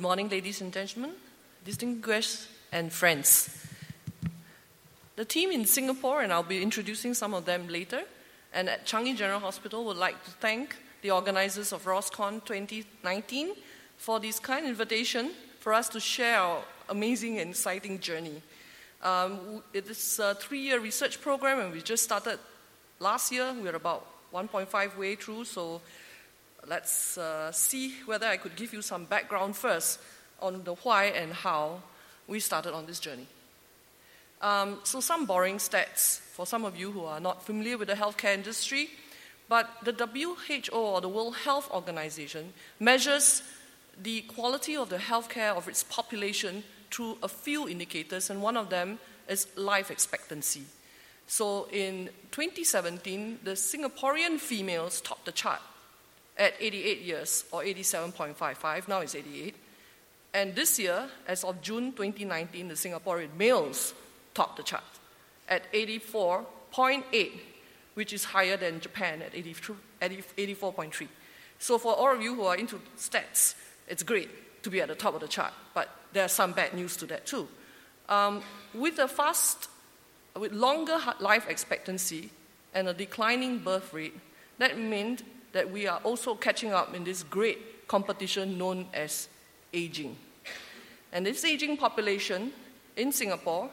morning, ladies and gentlemen, distinguished guests and friends. The team in Singapore, and I'll be introducing some of them later, and at Changi General Hospital would like to thank the organizers of ROSCON 2019 for this kind invitation for us to share our amazing and exciting journey. It is a 3-year research program, and we just started last year. We're about 1.5 way through, so let's see whether I could give you some background first on the why and how we started on this journey. So some boring stats for some of you who are not familiar with the healthcare industry, but the WHO, or the World Health Organization, measures the quality of the healthcare of its population through a few indicators, and one of them is life expectancy. So in 2017, the Singaporean females topped the chart at 88 years, or 87.55, now it's 88. And this year, as of June 2019, the Singaporean males topped the chart at 84.8, which is higher than Japan at 84.3. So for all of you who are into stats, it's great to be at the top of the chart, but there are some bad news to that too. With longer life expectancy and a declining birth rate, that meant that we are also catching up in this great competition known as aging. And this aging population in Singapore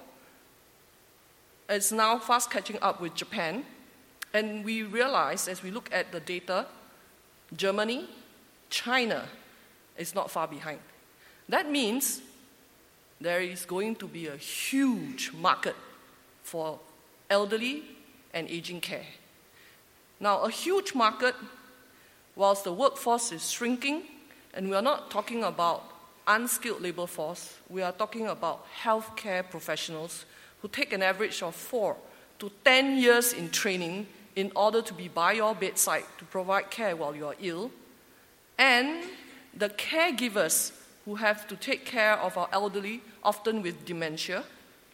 is now fast catching up with Japan. And we realize, as we look at the data, Germany, China is not far behind. That means there is going to be a huge market for elderly and aging care. Now, a huge market, whilst the workforce is shrinking, and we are not talking about unskilled labor force, we are talking about healthcare professionals who take an average of 4 to 10 years in training in order to be by your bedside to provide care while you are ill, and the caregivers who have to take care of our elderly, often with dementia,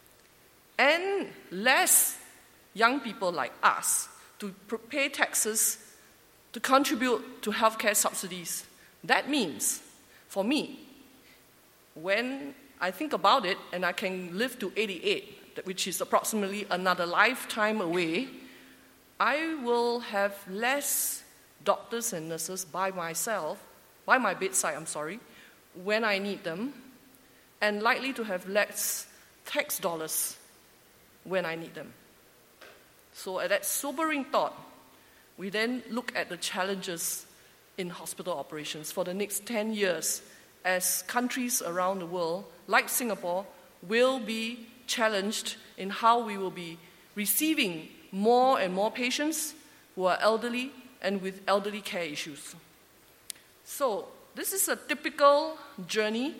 and less young people like us to pay taxes to contribute to healthcare subsidies. That means, for me, when I think about it and I can live to 88, which is approximately another lifetime away, I will have less doctors and nurses by my bedside, when I need them, and likely to have less tax dollars when I need them. So at that sobering thought, we then look at the challenges in hospital operations for the next 10 years as countries around the world, like Singapore, will be challenged in how we will be receiving more and more patients who are elderly and with elderly care issues. So this is a typical journey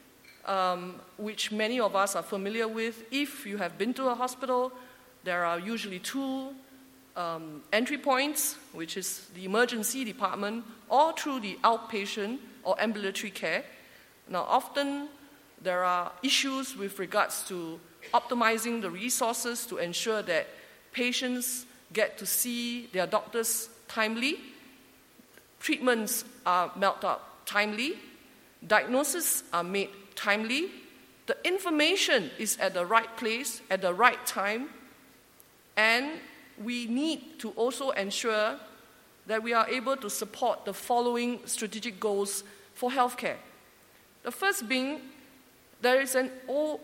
which many of us are familiar with. If you have been to a hospital, there are usually 2 entry points, which is the emergency department or through the outpatient or ambulatory care. Now, often there are issues with regards to optimizing the resources to ensure that patients get to see their doctors timely, treatments are mapped out timely, diagnoses are made timely, the information is at the right place at the right time, and we need to also ensure that we are able to support the following strategic goals for healthcare. The first being, there is an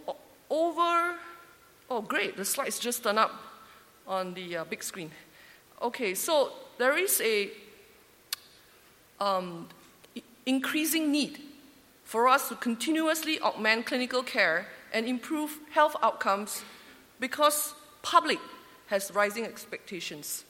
great, the slides just turned up on the big screen. Okay, so there is a increasing need for us to continuously augment clinical care and improve health outcomes because public has rising expectations.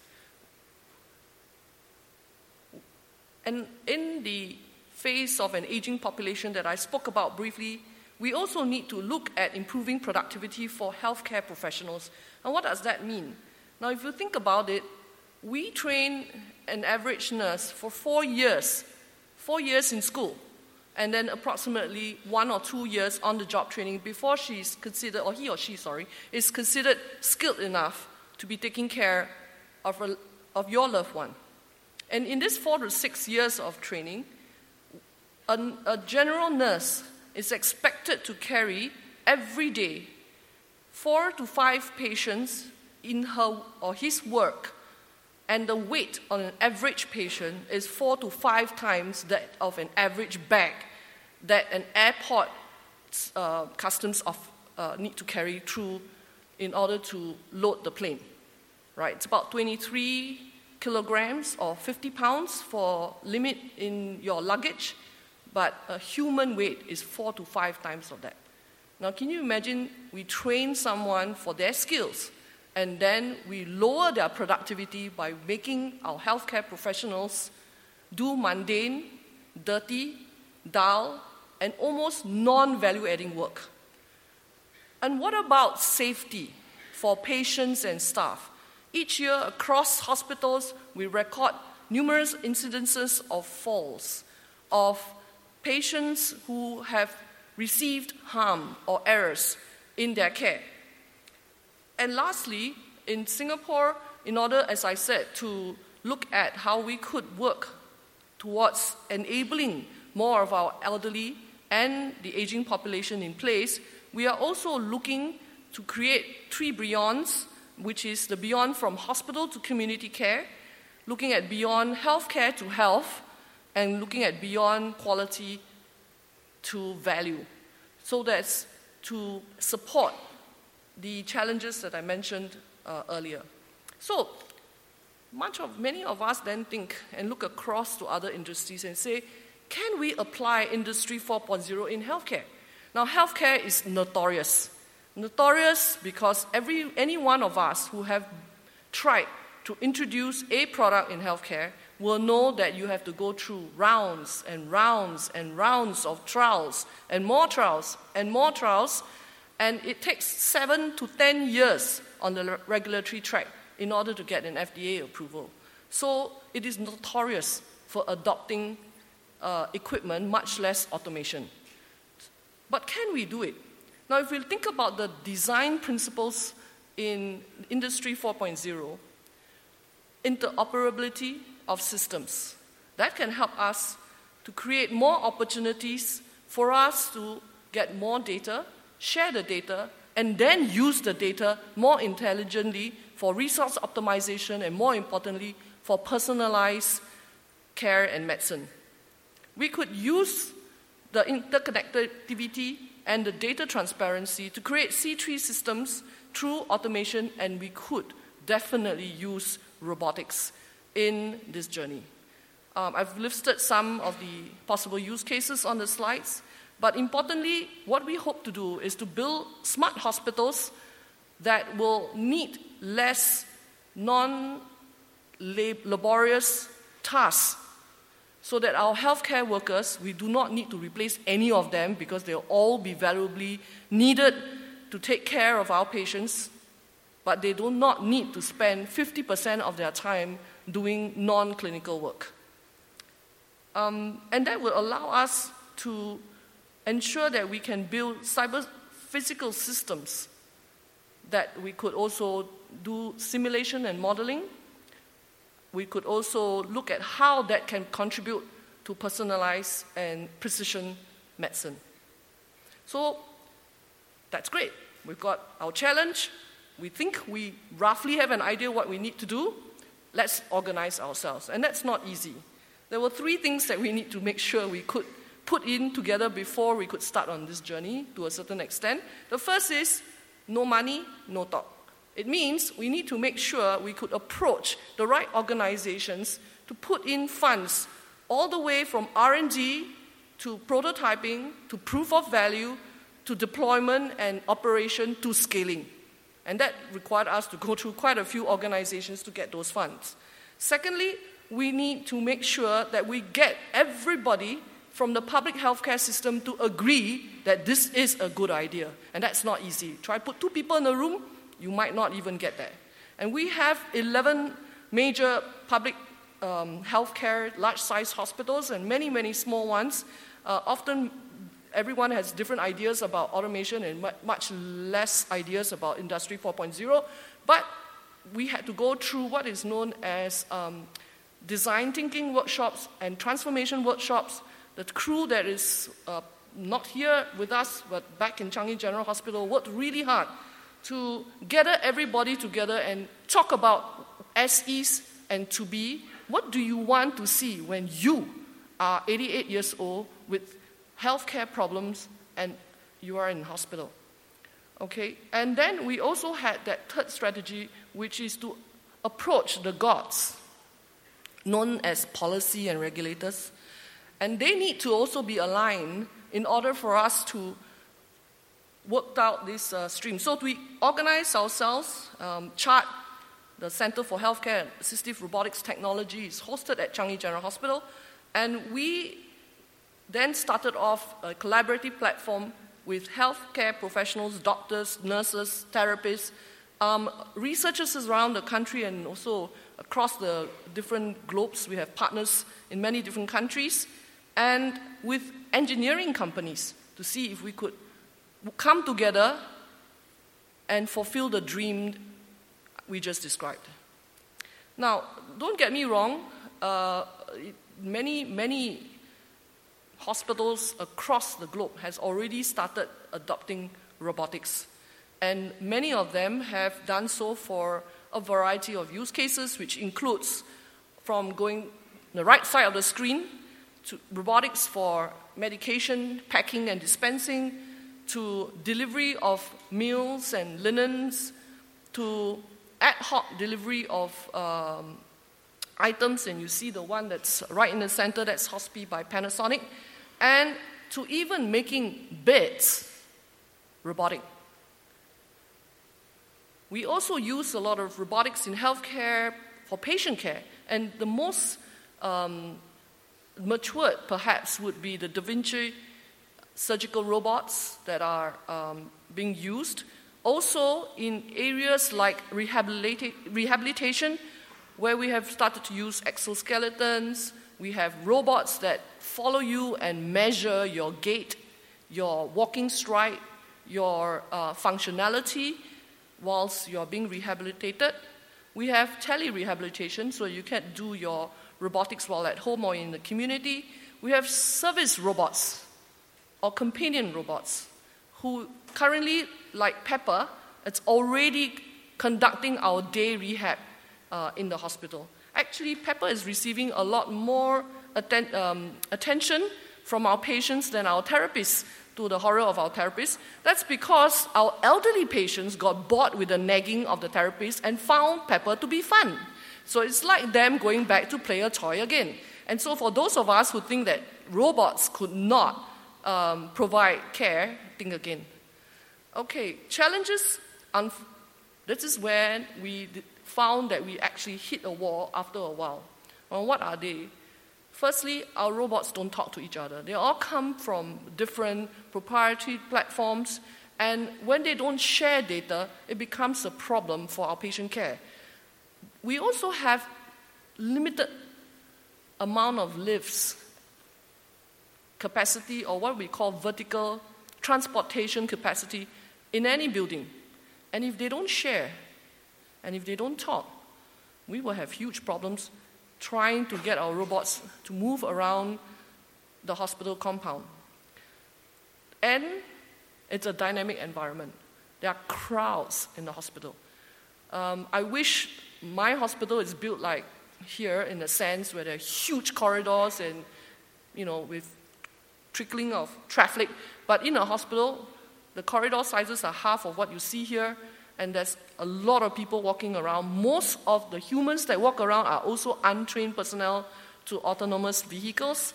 And in the face of an aging population that I spoke about briefly, we also need to look at improving productivity for healthcare professionals. And what does that mean? Now, if you think about it, we train an average nurse for 4 years in school, and then approximately 1 or 2 years on the job training before he or she is considered skilled enough to be taking care of your loved one. And in this 4 to 6 years of training, a general nurse is expected to carry every day 4 to 5 patients in her or his work, and the weight on an average patient is 4 to 5 times that of an average bag that an airport customs need to carry through in order to load the plane. Right? It's about 23 kilograms or 50 pounds for limit in your luggage, but a human weight is 4 to 5 times of that. Now, can you imagine we train someone for their skills, and then we lower their productivity by making our healthcare professionals do mundane, dirty, dull, and almost non-value-adding work? And what about safety for patients and staff? Each year across hospitals, we record numerous incidences of falls, of patients who have received harm or errors in their care. And lastly, in Singapore, in order, as I said, to look at how we could work towards enabling more of our elderly and the aging population in place, we are also looking to create 3 Beyonds, which is the beyond from hospital to community care, looking at beyond healthcare to health, and looking at beyond quality to value. So that's to support the challenges that I mentioned earlier. So many of us then think and look across to other industries and say, can we apply Industry 4.0 in healthcare? Now, healthcare is notorious because any one of us who have tried to introduce a product in healthcare will know that you have to go through rounds and rounds and rounds of trials and more trials and more trials, and it takes 7 to 10 years on the regulatory track in order to get an FDA approval. So it is notorious for adopting equipment, much less automation. But can we do it? Now, if we think about the design principles in Industry 4.0, interoperability of systems, that can help us to create more opportunities for us to get more data, share the data, and then use the data more intelligently for resource optimization and, more importantly, for personalized care and medicine. We could use the interconnectivity and the data transparency to create C3 systems through automation, and we could definitely use robotics in this journey. I've listed some of the possible use cases on the slides, but importantly, what we hope to do is to build smart hospitals that will need less non-laborious tasks, so that our healthcare workers, we do not need to replace any of them because they'll all be valuably needed to take care of our patients, but they do not need to spend 50% of their time doing non-clinical work. And that will allow us to ensure that we can build cyber-physical systems, that we could also do simulation and modeling. We could also look at how that can contribute to personalized and precision medicine. So that's great. We've got our challenge. We think we roughly have an idea what we need to do. Let's organize ourselves. And that's not easy. There were 3 things that we need to make sure we could put in together before we could start on this journey to a certain extent. The first is no money, no talk. It means we need to make sure we could approach the right organizations to put in funds all the way from R&D to prototyping to proof of value to deployment and operation to scaling. And that required us to go through quite a few organizations to get those funds. Secondly, we need to make sure that we get everybody from the public healthcare system to agree that this is a good idea. And that's not easy. Try put 2 people in a room, you might not even get there. And we have 11 major public healthcare, large-sized hospitals, and many, many small ones. Often, everyone has different ideas about automation and much less ideas about Industry 4.0. But we had to go through what is known as design thinking workshops and transformation workshops. The crew that is not here with us, but back in Changi General Hospital, worked really hard to gather everybody together and talk about as is and to be. What do you want to see when you are 88 years old with healthcare problems and you are in hospital? Okay, and then we also had that third strategy, which is to approach the gods, known as policy and regulators. And they need to also be aligned in order for us to work out this stream. So we organize ourselves. CHART, the Center for Healthcare and Assistive Robotics Technology, is hosted at Changi General Hospital. And we then started off a collaborative platform with healthcare professionals, doctors, nurses, therapists, researchers around the country and also across the different globes. We have partners in many different countries, and with engineering companies to see if we could come together and fulfill the dream we just described. Now, don't get me wrong, many hospitals across the globe has already started adopting robotics, and many of them have done so for a variety of use cases, which includes from going the right side of the screen to robotics for medication packing and dispensing, to delivery of meals and linens, to ad hoc delivery of items, and you see the one that's right in the center, that's Hospi by Panasonic, and to even making beds robotic. We also use a lot of robotics in healthcare for patient care, and the most matured perhaps would be the Da Vinci surgical robots that are being used. Also in areas like rehabilitation, where we have started to use exoskeletons. We have robots that follow you and measure your gait, your walking stride, your functionality whilst you're being rehabilitated. We have tele-rehabilitation, so you can do your robotics while at home or in the community. We have service robots or companion robots who currently, like Pepper, it's already conducting our day rehab in the hospital. Actually, Pepper is receiving a lot more attention from our patients than our therapists, to the horror of our therapists. That's because our elderly patients got bored with the nagging of the therapist and found Pepper to be fun. So it's like them going back to play a toy again. And so for those of us who think that robots could not provide care, think again. Okay, challenges. This is when we found that we actually hit a wall after a while. Well, what are they? Firstly, our robots don't talk to each other. They all come from different proprietary platforms, and when they don't share data, it becomes a problem for our patient care. We also have limited amount of lifts capacity, or what we call vertical transportation capacity in any building. And if they don't share, and if they don't talk, we will have huge problems trying to get our robots to move around the hospital compound. And it's a dynamic environment. There are crowds in the hospital. I wish my hospital is built like here, in a sense where there are huge corridors and, with trickling of traffic. But in a hospital, the corridor sizes are half of what you see here, and there's a lot of people walking around. Most of the humans that walk around are also untrained personnel to autonomous vehicles.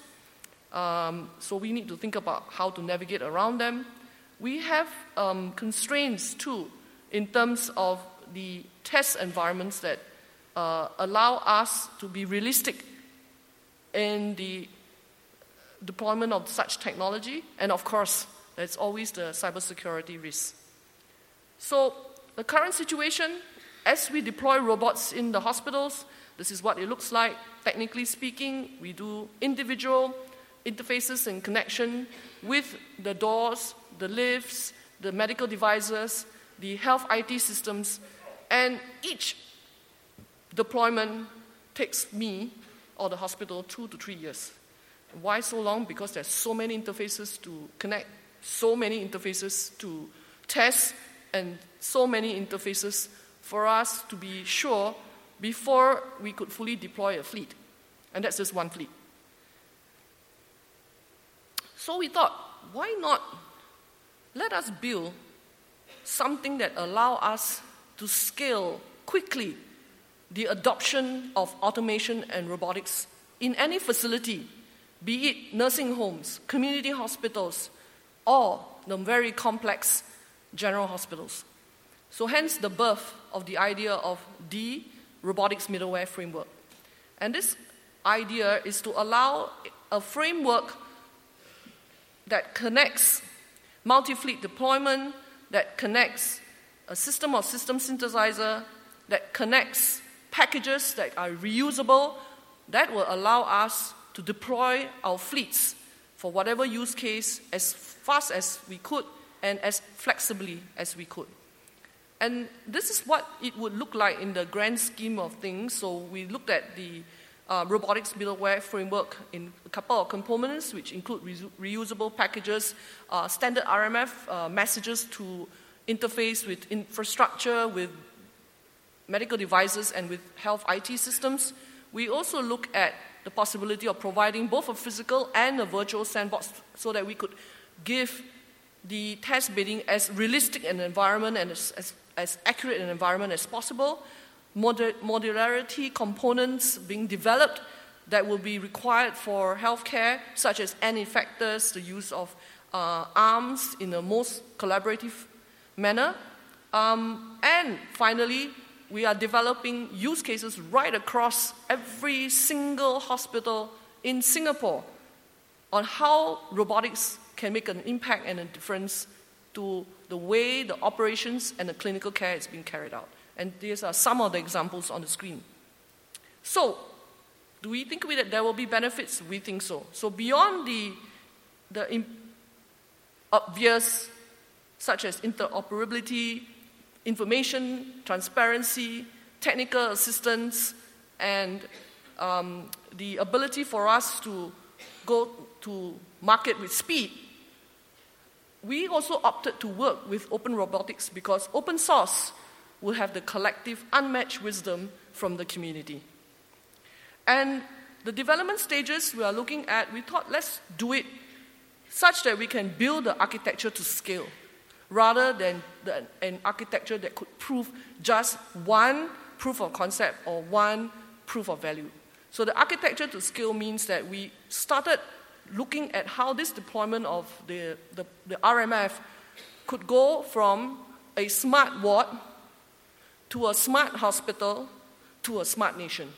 So we need to think about how to navigate around them. We have constraints too in terms of the test environments that allow us to be realistic in the deployment of such technology. And of course, there's always the cybersecurity risk. So the current situation, as we deploy robots in the hospitals, this is what it looks like. Technically speaking, we do individual interfaces and connection with the doors, the lifts, the medical devices, the health IT systems, and each deployment takes me or the hospital 2 to 3 years. Why so long? Because there's so many interfaces to connect, so many interfaces to test, and so many interfaces for us to be sure before we could fully deploy a fleet. And that's just one fleet. So we thought, why not let us build something that allow us to scale quickly the adoption of automation and robotics in any facility, be it nursing homes, community hospitals, or the very complex general hospitals. So hence the birth of the idea of the robotics middleware framework. And this idea is to allow a framework that connects multi-fleet deployment, that connects a system of system synthesizer, that connects packages that are reusable, that will allow us to deploy our fleets for whatever use case as fast as we could and as flexibly as we could. And this is what it would look like in the grand scheme of things. So we looked at the robotics middleware framework in a couple of components, which include reusable packages, standard RMF messages to interface with infrastructure, with medical devices, and with health IT systems. We also look at the possibility of providing both a physical and a virtual sandbox so that we could give the test bedding as realistic an environment and as accurate an environment as possible. Modularity components being developed that will be required for healthcare, such as N effectors, the use of arms in the most collaborative manner. And finally, we are developing use cases right across every single hospital in Singapore on how robotics can make an impact and a difference to the way the operations and the clinical care is being carried out. And these are some of the examples on the screen. So, do we think that there will be benefits? We think so. So beyond the obvious, such as interoperability, information, transparency, technical assistance, and the ability for us to go to market with speed, we also opted to work with Open Robotics because open source will have the collective unmatched wisdom from the community. And the development stages we are looking at, we thought let's do it such that we can build the architecture to scale rather than an architecture that could prove just one proof of concept or one proof of value. So the architecture to scale means that we started looking at how this deployment of the RMF could go from a smart ward to a smart hospital to a smart nation.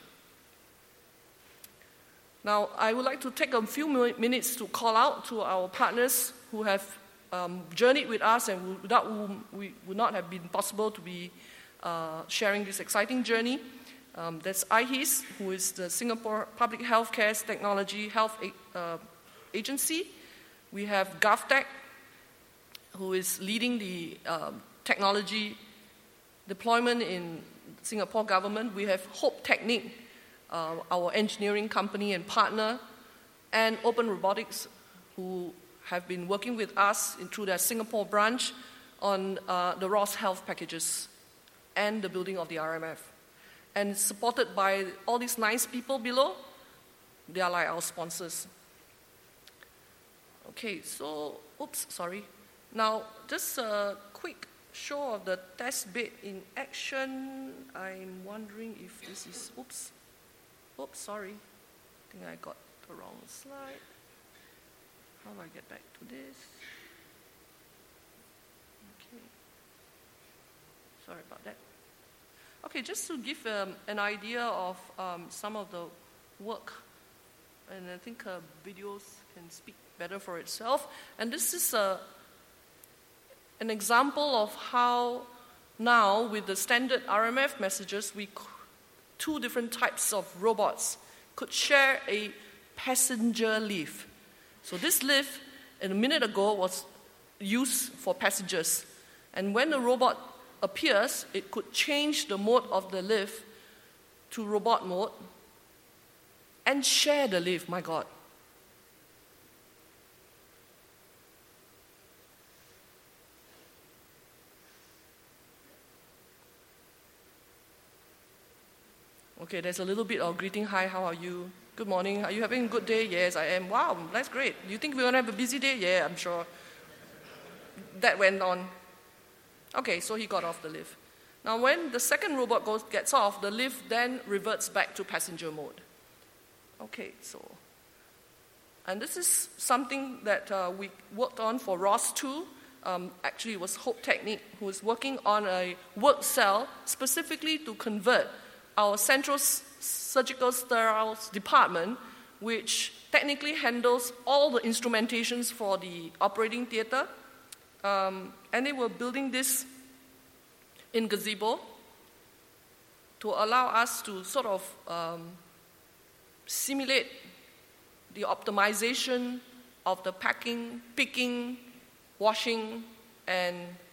Now, I would like to take a few minutes to call out to our partners who have journeyed with us and without whom we would not have been possible to be sharing this exciting journey. That's IHES, who is the Singapore Public Healthcare's Technology Health Agency. We have GovTech, who is leading the technology deployment in Singapore government. We have Hope Technique, our engineering company and partner, and Open Robotics, who have been working with us through their Singapore branch on the Ross Health packages and the building of the RMF. And supported by all these nice people below, they are like our sponsors. Okay, so, Now, just a quick show of the test bed in action. I'm wondering if this is, I think I got the wrong slide. How do I get back to this? Okay. Sorry about that. Okay, just to give an idea of some of the work, and I think videos can speak better for itself. And this is an example of how now, with the standard RMF messages, two different types of robots could share a passenger lift. So this lift, a minute ago, was used for passengers. And when the robot appears, it could change the mode of the lift to robot mode and share the lift. My God. Okay, there's a little bit of greeting. Hi, how are you? Good morning. Are you having a good day? Yes, I am. Wow, that's great. You think we're going to have a busy day? Yeah, I'm sure. That went on. Okay, so he got off the lift. Now, when the second robot gets off, the lift then reverts back to passenger mode. Okay, so... And this is something that we worked on for ROS 2. Actually, it was Hope Technique who was working on a work cell specifically to convert our central surgical sterile department, which technically handles all the instrumentations for the operating theater. And they were building this in gazebo to allow us to sort of simulate the optimization of the packing, picking, washing, and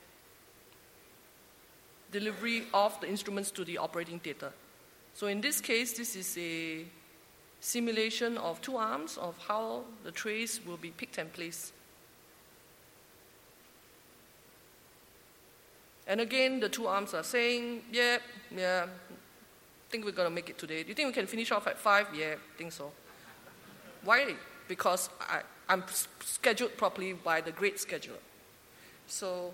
delivery of the instruments to the operating theater. So in this case, this is a simulation of 2 arms of how the trays will be picked and placed. And again, the 2 arms are saying, yeah, think we're going to make it today. Do you think we can finish off at 5? Yeah, think so. Why? Because I'm scheduled properly by the great scheduler. So,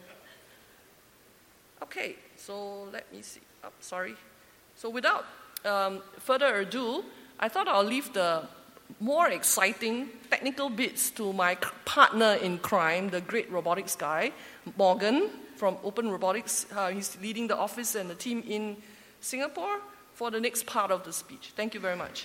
okay, so let me see. Oh, sorry. So without further ado, I thought I'll leave the more exciting technical bits to my partner in crime, the great robotics guy, Morgan from Open Robotics. He's leading the office and the team in Singapore for the next part of the speech. Thank you very much.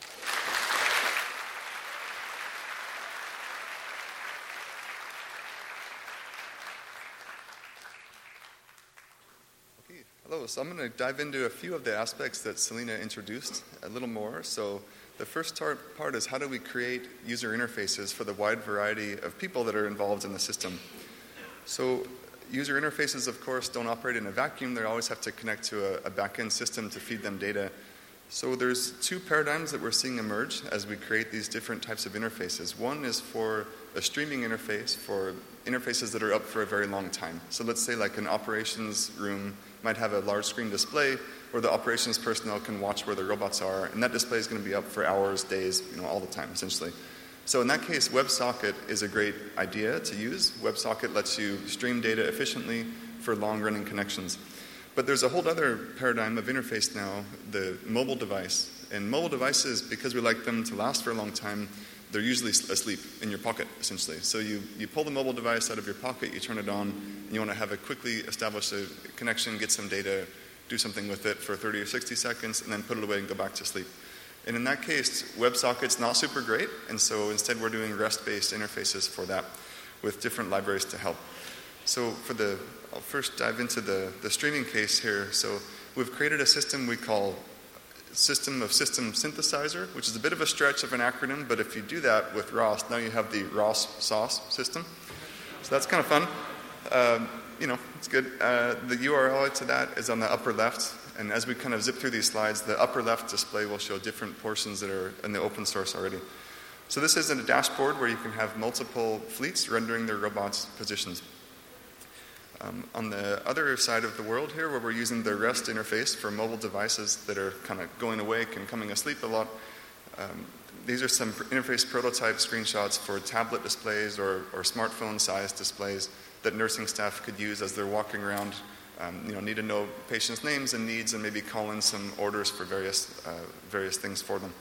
Hello, so I'm going to dive into a few of the aspects that Selena introduced a little more. So the first part is how do we create user interfaces for the wide variety of people that are involved in the system. So user interfaces, of course, don't operate in a vacuum. They always have to connect to a back-end system to feed them data. So there's 2 paradigms that we're seeing emerge as we create these different types of interfaces. One is for a streaming interface for interfaces that are up for a very long time. So let's say like an operations room might have a large screen display where the operations personnel can watch where the robots are, and that display is going to be up for hours, days, all the time, essentially. So in that case, WebSocket is a great idea to use. WebSocket lets you stream data efficiently for long-running connections. But there's a whole other paradigm of interface now, the mobile device. And mobile devices, because we like them to last for a long time, they're usually asleep in your pocket, essentially. So you pull the mobile device out of your pocket, you turn it on, and you want to have it quickly establish a connection, get some data, do something with it for 30 or 60 seconds, and then put it away and go back to sleep. And in that case, WebSocket's not super great, and so instead we're doing REST-based interfaces for that with different libraries to help. So I'll first dive into the streaming case here. So we've created a system we call System of System Synthesizer, which is a bit of a stretch of an acronym, but if you do that with ROS, now you have the ROS sauce system. So that's kind of fun. It's good. The URL to that is on the upper left, and as we kind of zip through these slides, the upper left display will show different portions that are in the open source already. So this is a dashboard where you can have multiple fleets rendering their robots' positions. On the other side of the world here, where we're using the REST interface for mobile devices that are kind of going awake and coming asleep a lot, these are some interface prototype screenshots for tablet displays or smartphone-sized displays that nursing staff could use as they're walking around, need to know patients' names and needs and maybe call in some orders for various things for them.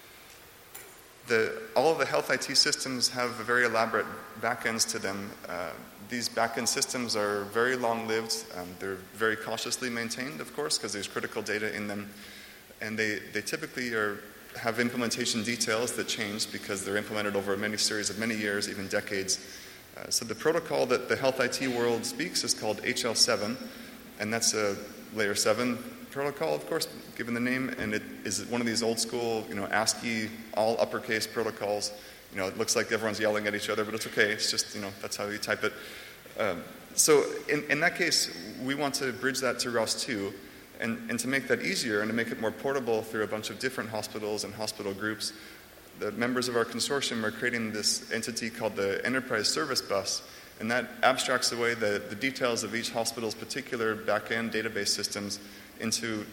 All of the health IT systems have very elaborate backends to them. These backend systems are very long-lived. They're very cautiously maintained, of course, because there's critical data in them. And they typically have implementation details that change because they're implemented over many series of many years, even decades. So the protocol that the health IT world speaks is called HL7, and that's a layer 7 protocol, of course, given the name, and it is one of these old school, ASCII, all uppercase protocols. It looks like everyone's yelling at each other, but it's okay. It's just, that's how you type it. So in that case, we want to bridge that to ROS 2, and to make that easier and to make it more portable through a bunch of different hospitals and hospital groups, the members of our consortium are creating this entity called the Enterprise Service Bus, and that abstracts away the details of each hospital's particular back-end database systems into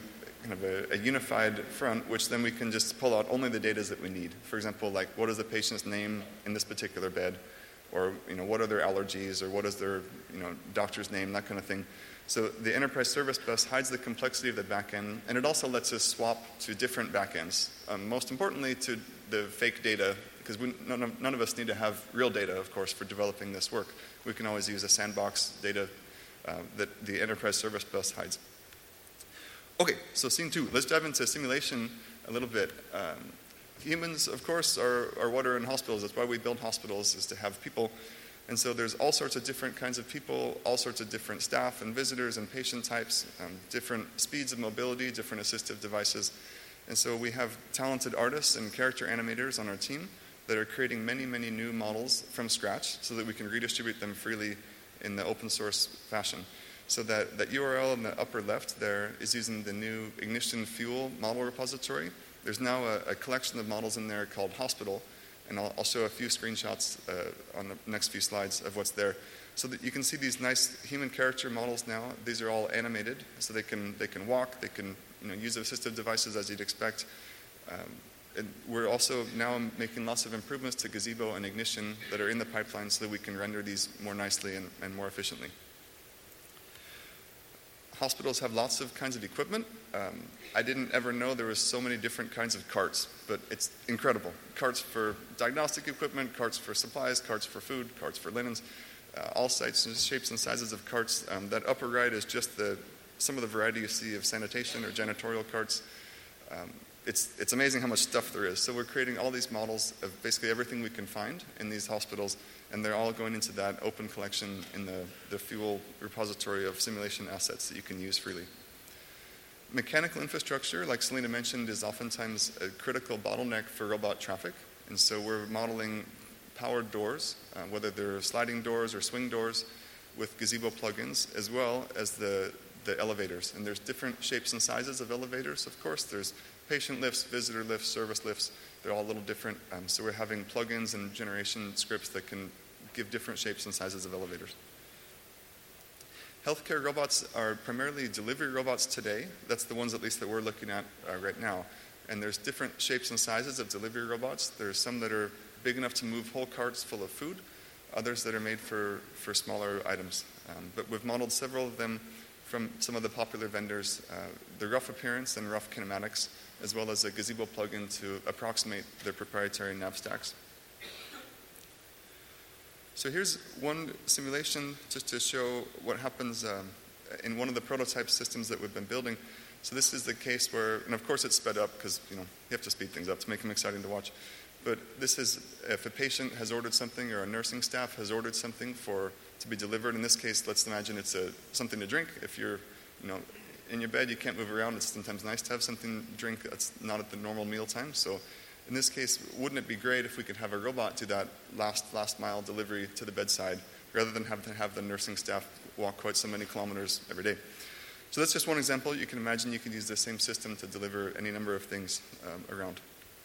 kind of a unified front, which then we can just pull out only the data that we need. For example, like what is the patient's name in this particular bed, or what are their allergies, or what is their doctor's name, that kind of thing. So the enterprise service bus hides the complexity of the backend, and it also lets us swap to different backends. Most importantly, to the fake data, because none of us need to have real data, of course, for developing this work. We can always use a sandbox data that the enterprise service bus hides. Okay, so scene 2. Let's dive into simulation a little bit. Humans, of course, are what are in hospitals. That's why we build hospitals, is to have people. And so there's all sorts of different kinds of people, all sorts of different staff and visitors and patient types, different speeds of mobility, different assistive devices. And so we have talented artists and character animators on our team that are creating many, many new models from scratch so that we can redistribute them freely in the open source fashion. So that URL in the upper left there is using the new Ignition Fuel model repository. There's now a collection of models in there called Hospital, and I'll show a few screenshots on the next few slides of what's there. So that you can see these nice human character models now. These are all animated, so they can walk, they can use assistive devices as you'd expect. And we're also now making lots of improvements to Gazebo and Ignition that are in the pipeline so that we can render these more nicely and more efficiently. Hospitals have lots of kinds of equipment. I didn't ever know there was so many different kinds of carts, but it's incredible. Carts for diagnostic equipment, carts for supplies, carts for food, carts for linens, all size, shapes and sizes of carts. That upper right is just some of the variety you see of sanitation or janitorial carts. It's amazing how much stuff there is. So we're creating all these models of basically everything we can find in these hospitals, and they're all going into that open collection in the Fuel repository of simulation assets that you can use freely. Mechanical infrastructure, like Selena mentioned, is oftentimes a critical bottleneck for robot traffic, and so we're modeling powered doors, whether they're sliding doors or swing doors, with Gazebo plugins, as well as the elevators. And there's different shapes and sizes of elevators, of course. There's patient lifts, visitor lifts, service lifts. They're all a little different. So we're having plugins and generation scripts that can give different shapes and sizes of elevators. Healthcare robots are primarily delivery robots today. That's the ones, at least, that we're looking at right now. And there's different shapes and sizes of delivery robots. There's some that are big enough to move whole carts full of food, others that are made for smaller items. But we've modeled several of them from some of the popular vendors, the rough appearance and rough kinematics, as well as a Gazebo plugin to approximate their proprietary nav stacks. So here's one simulation just to show what happens in one of the prototype systems that we've been building. So this is the case where, and of course it's sped up because you have to speed things up to make them exciting to watch. But this is if a patient has ordered something or a nursing staff has ordered something to be delivered. In this case, let's imagine it's something to drink. If you're in your bed, you can't move around. It's sometimes nice to have something to drink that's not at the normal meal time. So in this case, wouldn't it be great if we could have a robot do that last mile delivery to the bedside rather than have to have the nursing staff walk quite so many kilometers every day? So that's just one example. You can imagine you could use the same system to deliver any number of things around.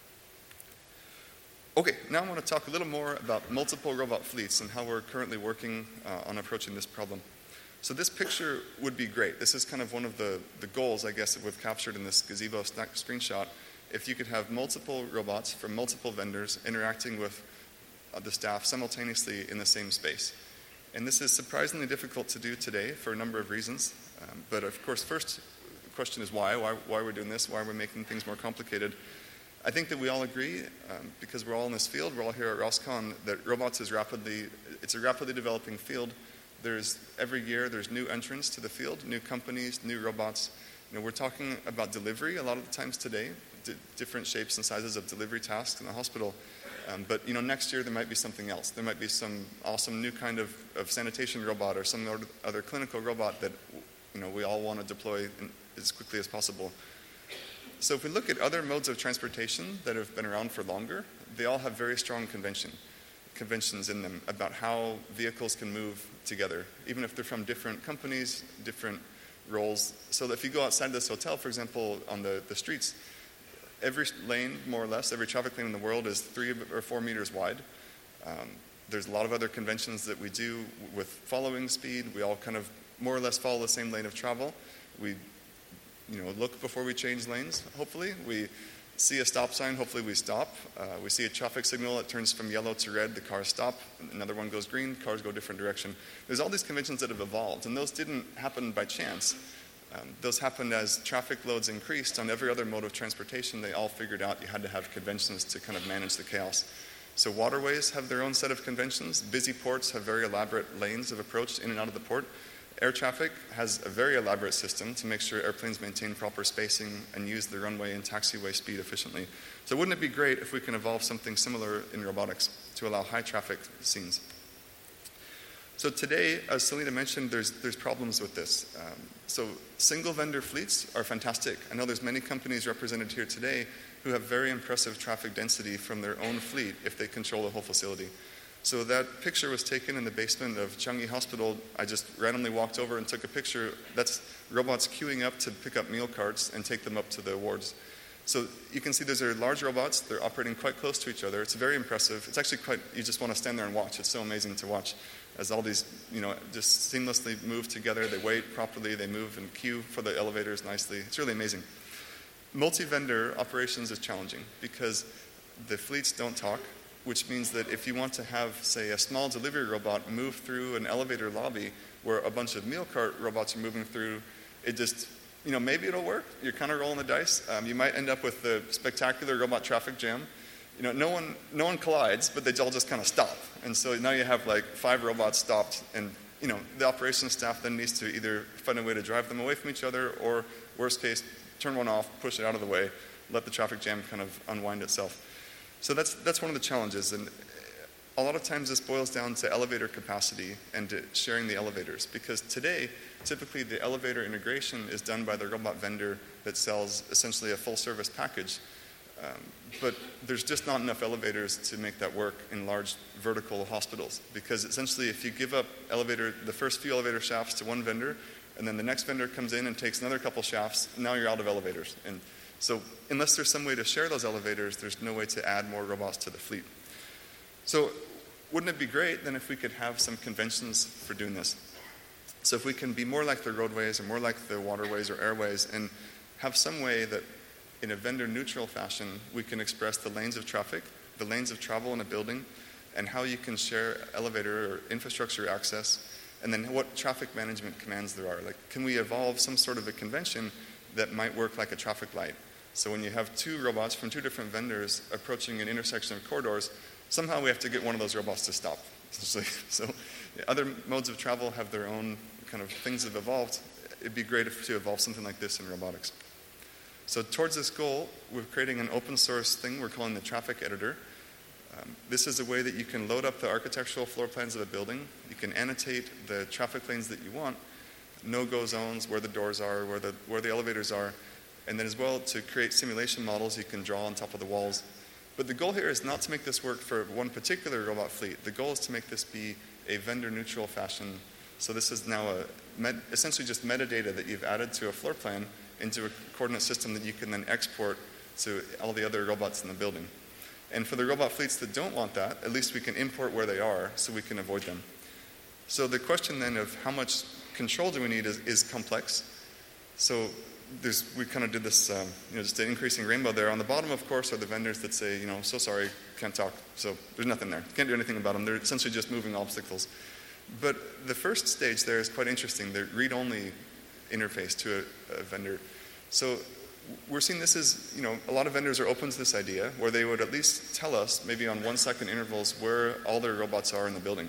Okay, now I want to talk a little more about multiple robot fleets and how we're currently working on approaching this problem. So this picture would be great. This is kind of one of the goals, I guess, that we've captured in this Gazebo screenshot. If you could have multiple robots from multiple vendors interacting with the staff simultaneously in the same space. And this is surprisingly difficult to do today for a number of reasons. But of course, first question is why? Why we're doing this? Why are we making things more complicated? I think that we all agree, because we're all in this field, we're all here at ROSCON, that robots it's a rapidly developing field. Every year there's new entrants to the field, new companies, new robots. We're talking about delivery a lot of the times today, different shapes and sizes of delivery tasks in the hospital. But next year there might be something else. There might be some awesome new kind of sanitation robot or some other clinical robot that we all want to deploy as quickly as possible. So if we look at other modes of transportation that have been around for longer, they all have very strong conventions in them about how vehicles can move together, even if they're from different companies, different roles. So that if you go outside this hotel, for example, on the streets, every lane, more or less, every traffic lane in the world is 3 or 4 meters wide. There's a lot of other conventions that we do with following speed. We all kind of more or less follow the same lane of travel. We look before we change lanes, hopefully. We see a stop sign, hopefully we stop. We see a traffic signal that turns from yellow to red, the cars stop. Another one goes green, cars go a different direction. There's all these conventions that have evolved, and those didn't happen by chance. Those happened as traffic loads increased on every other mode of transportation. They all figured out you had to have conventions to kind of manage the chaos. So waterways have their own set of conventions. Busy ports have very elaborate lanes of approach in and out of the port. Air traffic has a very elaborate system to make sure airplanes maintain proper spacing and use the runway and taxiway speed efficiently. So wouldn't it be great if we can evolve something similar in robotics to allow high traffic scenes? So today, as Selena mentioned, there's problems with this. So single vendor fleets are fantastic. I know there's many companies represented here today who have very impressive traffic density from their own fleet if they control the whole facility. So that picture was taken in the basement of Changi Hospital. I just randomly walked over and took a picture. That's robots queuing up to pick up meal carts and take them up to the wards. So you can see those are large robots. They're operating quite close to each other. It's very impressive. It's actually you just want to stand there and watch. It's so amazing to watch as all these, just seamlessly move together. They wait properly. They move and queue for the elevators nicely. It's really amazing. Multi-vendor operations is challenging because the fleets don't talk, which means that if you want to have, say, a small delivery robot move through an elevator lobby where a bunch of meal cart robots are moving through, it just, maybe it'll work. You're kind of rolling the dice. You might end up with the spectacular robot traffic jam. No one collides, but they all just kind of stop. And so now you have like 5 robots stopped, and the operations staff then needs to either find a way to drive them away from each other, or worst case, turn one off, push it out of the way, let the traffic jam kind of unwind itself. So that's one of the challenges, and a lot of times this boils down to elevator capacity and to sharing the elevators, because today, typically the elevator integration is done by the robot vendor that sells essentially a full service package, but there's just not enough elevators to make that work in large vertical hospitals, because essentially if you give up the first few elevator shafts to one vendor, and then the next vendor comes in and takes another couple shafts, now you're out of elevators. And so unless there's some way to share those elevators, there's no way to add more robots to the fleet. So wouldn't it be great then if we could have some conventions for doing this? So if we can be more like the roadways or more like the waterways or airways and have some way that in a vendor-neutral fashion we can express the lanes of traffic, the lanes of travel in a building, and how you can share elevator or infrastructure access, and then what traffic management commands there are. Like, can we evolve some sort of a convention that might work like a traffic light? So when you have 2 robots from 2 different vendors approaching an intersection of corridors, somehow we have to get one of those robots to stop, essentially. So other modes of travel have their own kind of things that have evolved. It'd be great to evolve something like this in robotics. So towards this goal, we're creating an open source thing we're calling the traffic editor. This is a way that you can load up the architectural floor plans of a building. You can annotate the traffic lanes that you want, no-go zones, where the doors are, where the elevators are, and then as well to create simulation models you can draw on top of the walls. But the goal here is not to make this work for one particular robot fleet. The goal is to make this be a vendor-neutral fashion. So this is now essentially just metadata that you've added to a floor plan into a coordinate system that you can then export to all the other robots in the building. And for the robot fleets that don't want that, at least we can import where they are so we can avoid them. So the question then of how much control do we need is complex. So we kind of did this, just an increasing rainbow there. On the bottom, of course, are the vendors that say, so sorry, can't talk. So there's nothing there. Can't do anything about them. They're essentially just moving obstacles. But the first stage there is quite interesting, the read-only interface to a vendor. So we're seeing this as, a lot of vendors are open to this idea where they would at least tell us, maybe on 1-second intervals, where all their robots are in the building.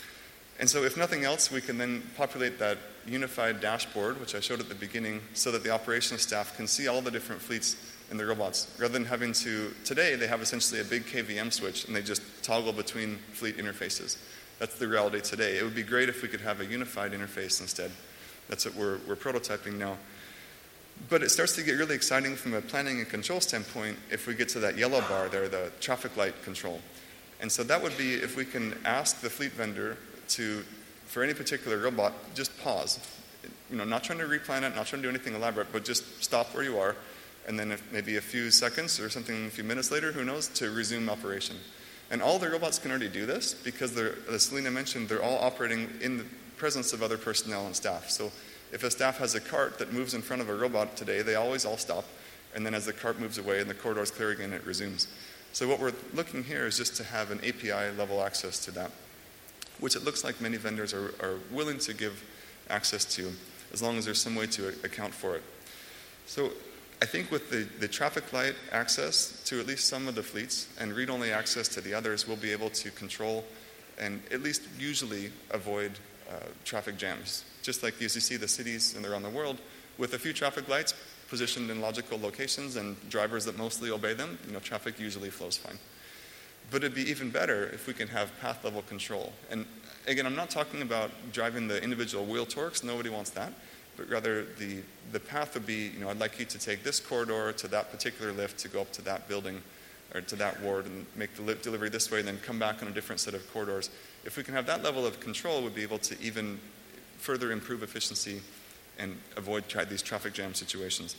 And so if nothing else, we can then populate that unified dashboard, which I showed at the beginning, so that the operations staff can see all the different fleets and the robots. Rather than having today they have essentially a big KVM switch and they just toggle between fleet interfaces. That's the reality today. It would be great if we could have a unified interface instead. That's what we're prototyping now. But it starts to get really exciting from a planning and control standpoint if we get to that yellow bar there, the traffic light control. And so that would be if we can ask the fleet vendor for any particular robot, just pause. Not trying to replan it, not trying to do anything elaborate, but just stop where you are, and then maybe a few seconds or something a few minutes later, who knows, to resume operation. And all the robots can already do this because as Selena mentioned, they're all operating in the presence of other personnel and staff. So if a staff has a cart that moves in front of a robot today, they always all stop, and then as the cart moves away and the corridor is clear again, it resumes. So what we're looking here is just to have an API level access to that, which it looks like many vendors are willing to give access to, as long as there's some way to account for it. So I think with the traffic light access to at least some of the fleets and read-only access to the others, we'll be able to control and at least usually avoid traffic jams. Just like as you see the cities and around the world, with a few traffic lights positioned in logical locations and drivers that mostly obey them, traffic usually flows fine. But it'd be even better if we can have path level control. And again, I'm not talking about driving the individual wheel torques, nobody wants that, but rather the path would be, I'd like you to take this corridor to that particular lift to go up to that building or to that ward and make the lift delivery this way and then come back on a different set of corridors. If we can have that level of control, we'd be able to even further improve efficiency and avoid these traffic jam situations.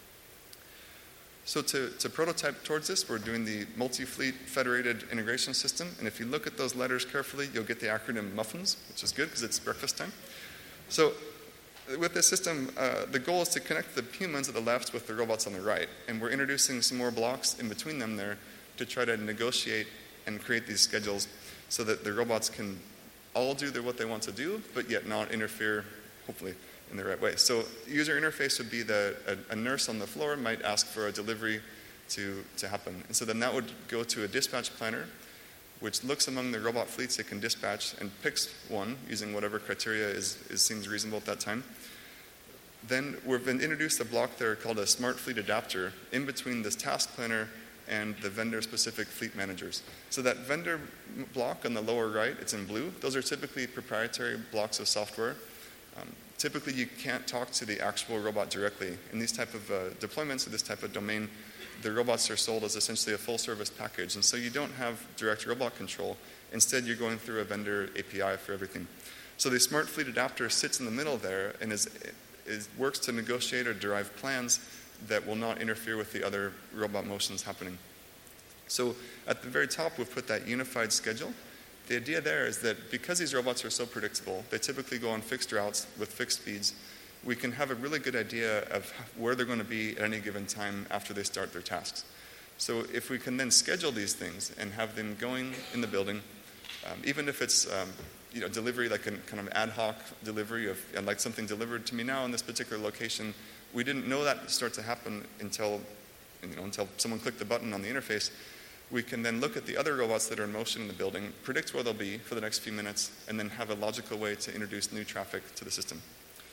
So to prototype towards this, we're doing the multi-fleet federated integration system. And if you look at those letters carefully, you'll get the acronym MUFFINS, which is good because it's breakfast time. So with this system, the goal is to connect the humans at the left with the robots on the right. And we're introducing some more blocks in between them there to try to negotiate and create these schedules so that the robots can all do what they want to do, but yet not interfere, hopefully, in the right way. So user interface would be a nurse on the floor might ask for a delivery to happen. And so then that would go to a dispatch planner, which looks among the robot fleets it can dispatch and picks one using whatever criteria seems reasonable at that time. Then we've introduced a block there called a smart fleet adapter in between this task planner and the vendor-specific fleet managers. So that vendor block on the lower right, it's in blue. Those are typically proprietary blocks of software. Typically, you can't talk to the actual robot directly. In these type of deployments, or this type of domain, the robots are sold as essentially a full-service package, and so you don't have direct robot control. Instead, you're going through a vendor API for everything. So the smart fleet adapter sits in the middle there and works to negotiate or derive plans that will not interfere with the other robot motions happening. So at the very top, we've put that unified schedule. The idea there is that because these robots are so predictable, they typically go on fixed routes with fixed speeds, we can have a really good idea of where they're going to be at any given time after they start their tasks. So if we can then schedule these things and have them going in the building, even if it's delivery, like a kind of ad hoc delivery of, I'd like something delivered to me now in this particular location, we didn't know that start to happen until someone clicked the button on the interface. We can then look at the other robots that are in motion in the building, predict where they'll be for the next few minutes, and then have a logical way to introduce new traffic to the system.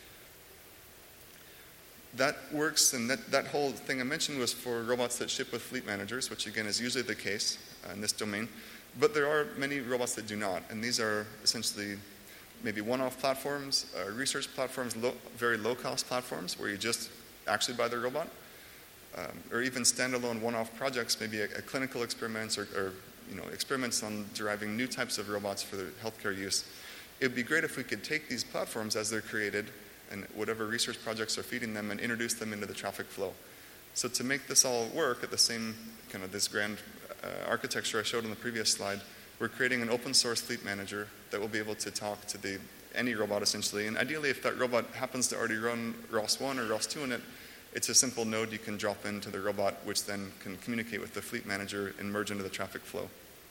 That works, and that whole thing I mentioned was for robots that ship with fleet managers, which again is usually the case in this domain. But there are many robots that do not, and these are essentially maybe one-off platforms, research platforms, very low-cost platforms where you just actually buy the robot. Or even standalone one-off projects, maybe a clinical experiments or experiments on deriving new types of robots for the healthcare use. It would be great if we could take these platforms as they're created and whatever research projects are feeding them and introduce them into the traffic flow. So to make this all work at the same kind of this grand architecture I showed on the previous slide, we're creating an open source fleet manager that will be able to talk to any robot essentially. And ideally, if that robot happens to already run ROS1 or ROS2 in it, it's a simple node you can drop into the robot, which then can communicate with the fleet manager and merge into the traffic flow.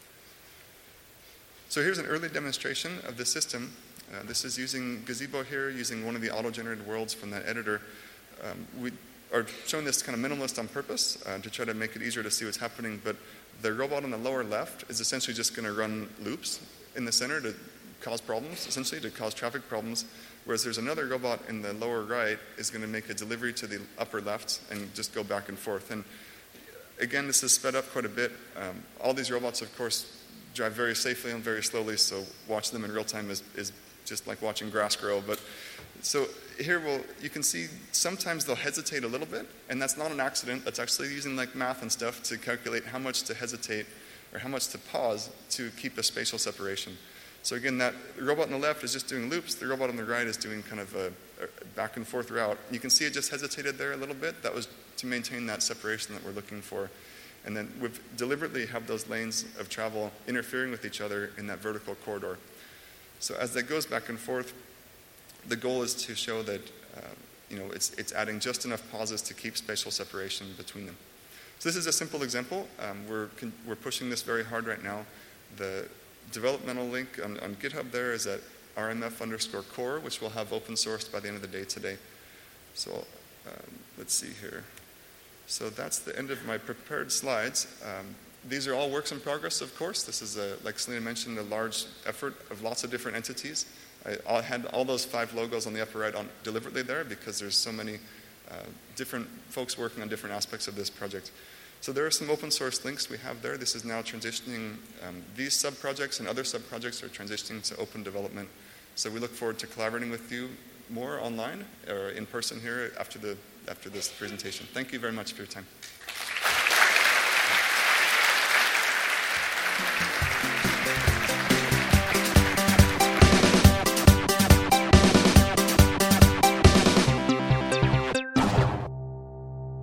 So here's an early demonstration of the system. This is using Gazebo here, using one of the auto-generated worlds from that editor. We are showing this kind of minimalist on purpose to try to make it easier to see what's happening, but the robot on the lower left is essentially just going to run loops in the center to cause problems, essentially, to cause traffic problems. Whereas there's another robot in the lower right is going to make a delivery to the upper left and just go back and forth. And again, this is sped up quite a bit. All these robots, of course, drive very safely and very slowly, so watching them in real time is just like watching grass grow. But so here you can see sometimes they'll hesitate a little bit, and that's not an accident. That's actually using like math and stuff to calculate how much to hesitate or how much to pause to keep a spatial separation. So again, that robot on the left is just doing loops. The robot on the right is doing kind of a back and forth route. You can see it just hesitated there a little bit. That was to maintain that separation that we're looking for. And then we've deliberately have those lanes of travel interfering with each other in that vertical corridor. So as that goes back and forth, the goal is to show that it's adding just enough pauses to keep spatial separation between them. So this is a simple example. We're pushing this very hard right now. The developmental link on GitHub there is at rmf_core, which we'll have open sourced by the end of the day today. So let's see here. So that's the end of my prepared slides. These are all works in progress, of course. This is, like Selena mentioned, a large effort of lots of different entities. I had all those 5 logos on the upper right on deliberately there because there's so many different folks working on different aspects of this project. So there are some open source links we have there. This is now transitioning, these sub-projects and other sub-projects are transitioning to open development. So we look forward to collaborating with you more online or in person here after this presentation. Thank you very much for your time.